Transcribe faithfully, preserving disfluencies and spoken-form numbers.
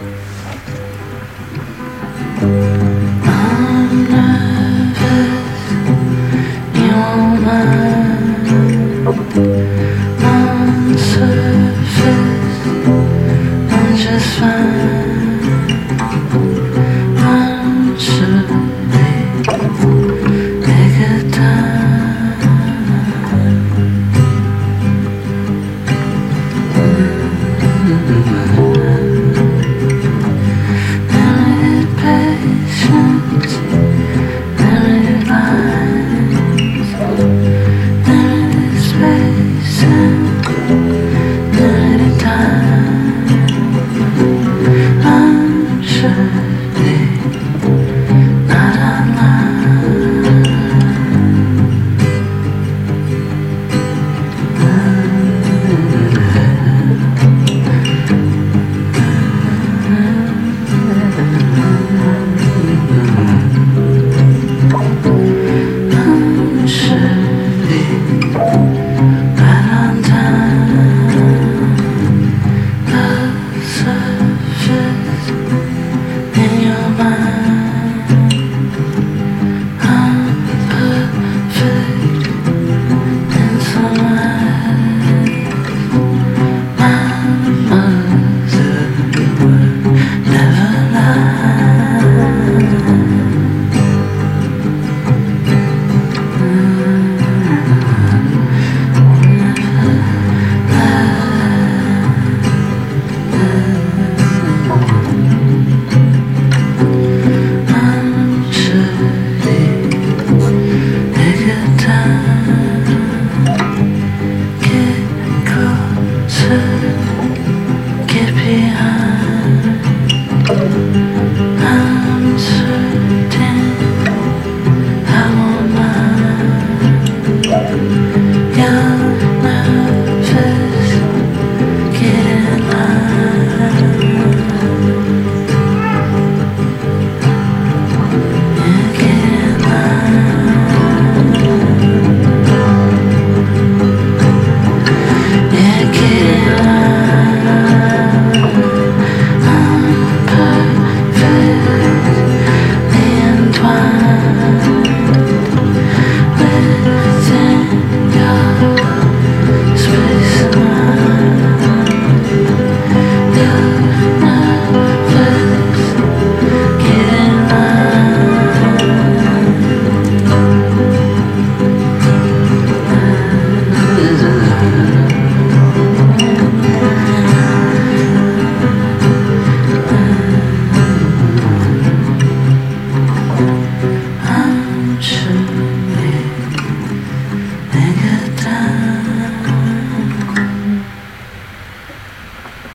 I'm nervous, you won't mind. On the surface, I'm just fine. I'm sure they take a time. Limited patience, limited lines, limited space and limited time. I'm surely not online. I'm surely right on time. The surface in your mind. I'm perfect in some eyes. My mother would never lie. I'm surely take your time. Get closer, get behind.